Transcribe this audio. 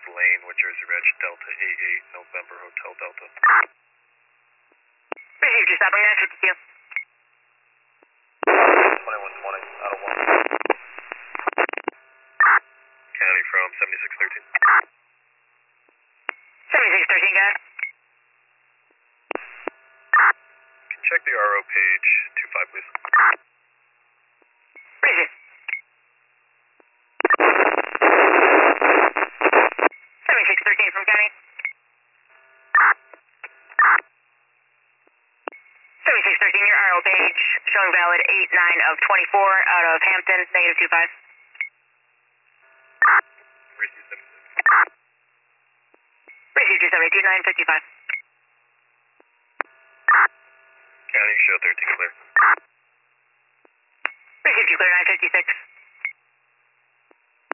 Lane with Jersey Reg Delta 88 November Hotel Delta. Received your stopping 952. 2120 out of 1. County from 7613. 7613, guys. Can check the RO page 25, please. Received. 7613 from County. 7613, your RO page showing valid 8-9 of 24 out of Hampton, negative 25. Receive 76. Received your 782 955. County show 13 clear. Received you clear 956.